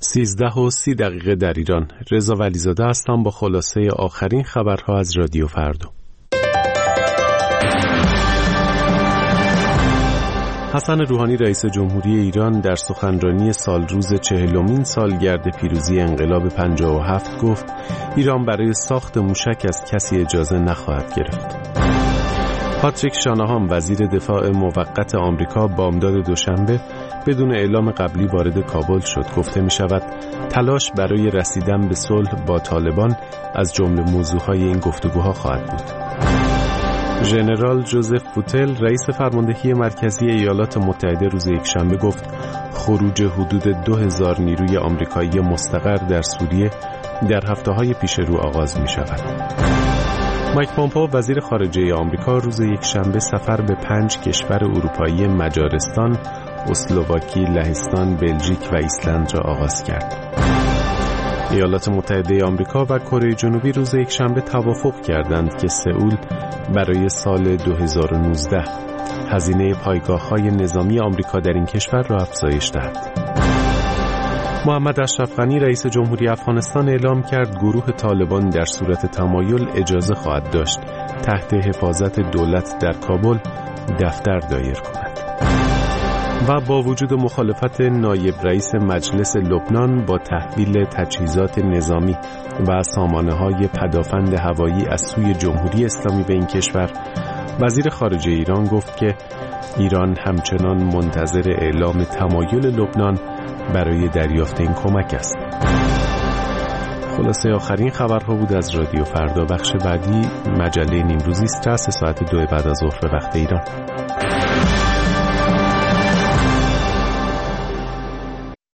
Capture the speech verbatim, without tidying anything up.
سیزده و سی دقیقه در ایران. رضا ولیزاده هستم با خلاصه آخرین خبرها از رادیو فردا. حسن روحانی رئیس جمهوری ایران در سخنرانی سالروز چهلمین سالگرد پیروزی انقلاب پنجاه و هفت گفت ایران برای ساخت موشک از کسی اجازه نخواهد گرفت. پاتریک شاناهان وزیر دفاع موقت آمریکا بامداد دوشنبه بدون اعلام قبلی وارد کابل شد. گفته می شود تلاش برای رسیدن به صلح با طالبان از جمله موضوعهای این گفتگوها خواهد بود. ژنرال جوزف بوتل رئیس فرماندهی مرکزی ایالات متحده روز یکشنبه گفت خروج حدود دو هزار نیروی آمریکایی مستقر در سوریه در هفته‌های پیش رو آغاز می شود. مایک پومپئو وزیر خارجه آمریکا روز یکشنبه سفر به پنج کشور اروپایی مجارستان، اسلواکی، لهستان، بلژیک و ایسلند را آغاز کرد. ایالات متحده آمریکا و کره جنوبی روز یکشنبه توافق کردند که سئول برای سال دو هزار و نوزده هزینه پایگاه‌های نظامی آمریکا در این کشور را افزایش دهد. محمد اشرف غنی رئیس جمهوری افغانستان اعلام کرد گروه طالبان در صورت تمایل اجازه خواهد داشت تحت حفاظت دولت در کابل دفتر دایر کند. و با وجود مخالفت نایب رئیس مجلس لبنان با تحویل تجهیزات نظامی و سامانه‌های پدافند هوایی از سوی جمهوری اسلامی به این کشور، وزیر خارجه ایران گفت که ایران همچنان منتظر اعلام تمایل لبنان برای دریافت این کمک است. خلاصه آخرین خبرها بود از رادیو فردا. بخش بعدی مجله نیمروزی است، رأس ساعت دو بعد از ظهر به وقت ایران.